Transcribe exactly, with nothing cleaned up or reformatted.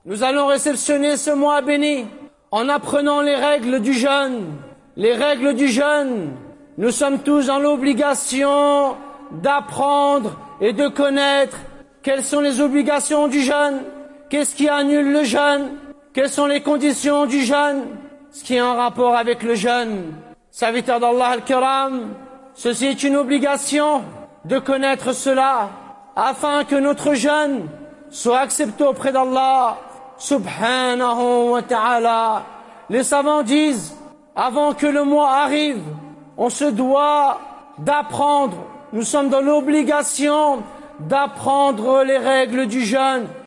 Nous allons réceptionner ce mois béni en apprenant les règles du jeûne. Les règles du jeûne, nous sommes tous dans l'obligation d'apprendre et de connaître quelles sont les obligations du jeûne, qu'est-ce qui annule le jeûne, quelles sont les conditions du jeûne, ce qui est en rapport avec le jeûne. Serviteurs d'Allah al-Kiram, ceci est une obligation de connaître cela afin que notre jeûne soit accepté auprès d'Allah subhanahu wa ta'ala. Les savants disent, avant que le mois arrive, on se doit d'apprendre, nous sommes dans l'obligation d'apprendre les règles du jeûne.